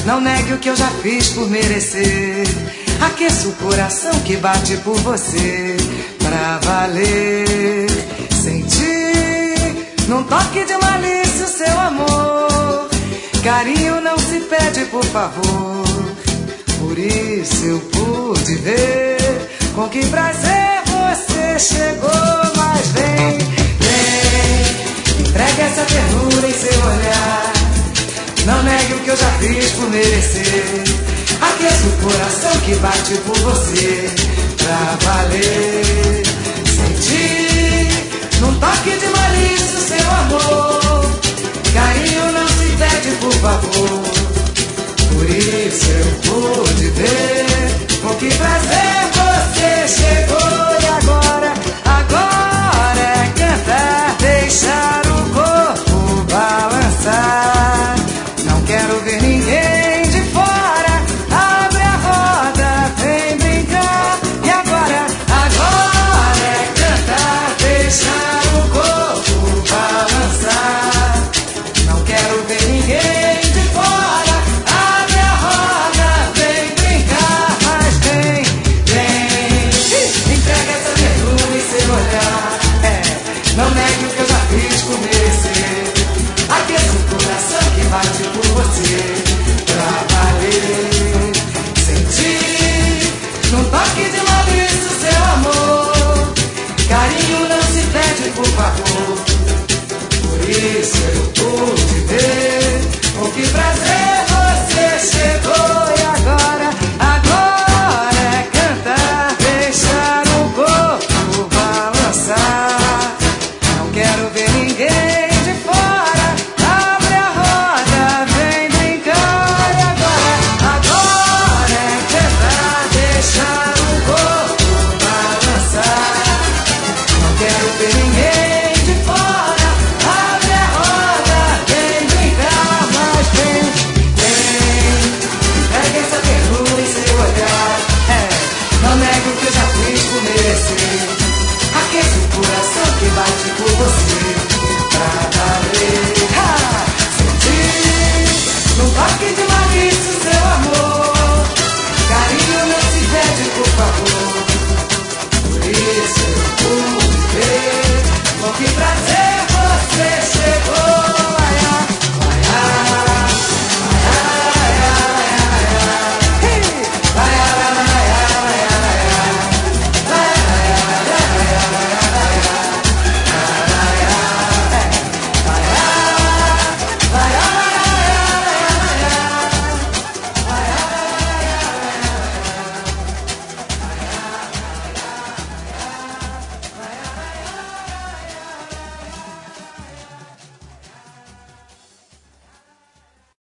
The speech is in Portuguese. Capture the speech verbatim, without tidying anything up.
Não negue o que eu já fiz por merecer. Aqueço o coração que bate por você. Pra valer, sentir num toque de malícia o seu amor. Carinho não se pede, por favor. Por isso eu pude ver com que prazer você chegou. Mas vem, vem, entregue essa ternura em seu olhar. Não negue o que eu já fiz por merecer. Aqueço o coração que bate por você. Pra valer, sentir num toque de malícia o seu amor. Carinho não se pede, por favor. Por isso eu pude ver com que prazer você chegou. E agora, agora é cantar, deixar o corpo balançar. Não quero ver ninguém de fora. Abre a roda, vem brincar. E agora, agora é cantar, deixar o corpo balançar. Não quero ver ninguém de fora. Abre a roda, vem brincar. Mas vem, vem, entrega essa ternura em seu olhar. É, não negue o que eu já fiz por merecer. Aqueça o coração que bate por você. Pra valer, sentir num toque de malícia o seu amor. Carinho não se pede, por favor. Por isso eu pude ver com que prazer